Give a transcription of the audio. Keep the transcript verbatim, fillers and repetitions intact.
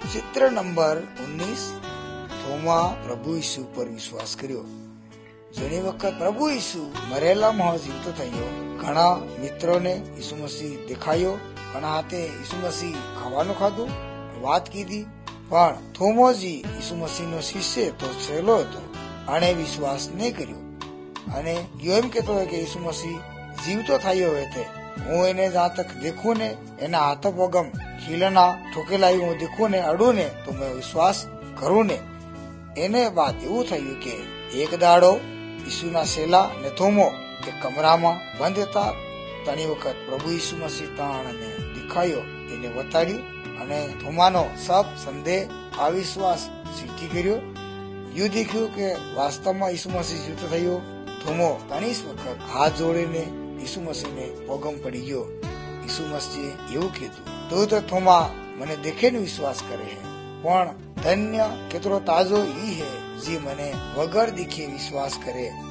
चित्र नंबर उन्नीस थोमा प्रभु यीशु पर विश्वास कर्यो। घणी वखत प्रभु यीशु मरेला में जीवतो थयो। घणा मित्रों ने यीशु मसीह दिखायो, घणा हाथे यीशु मसीह खावानुं खाधु, बात कीधी, पण थोमोजी यीशु मसीह नो शिष्य तो छेलो हतो, आणे विश्वास नहीं कर्यो अने एम कहतो है कि यीशु मसीह जीवतो थयो होते हूँ एने जहाँ तक देखूं ने एना हाथ पगम खीलना ठोकेला हूँ देखूं ने अड़ू ने तो मैं विश्वास करूं ने। एने बात एवं थयु के एक दाड़ो यीशुना सेला ने थोमो एक कमरा में बंद था। तणी वखत प्रभु यीशु मसीह ताण ने दिखायो, एने बताड्યું અને થોમાનો सब संदेह अविश्वास सीखी कर्यो। यू देख्યું કે વાસ્તવમાં यीशु मसीह जीवित थयो। થોમો ત્રીસ વખત हाथ जोड़ीने यीशु मसीह ने पगम पड़ी गयो। यीशु मसीह એવું કીધું, તો તો થોમા મને દેખીને વિશ્વાસ કરે है, પણ ધન્ય केतरो ताजो ई है जी मने वगर दिखे विश्वास करे।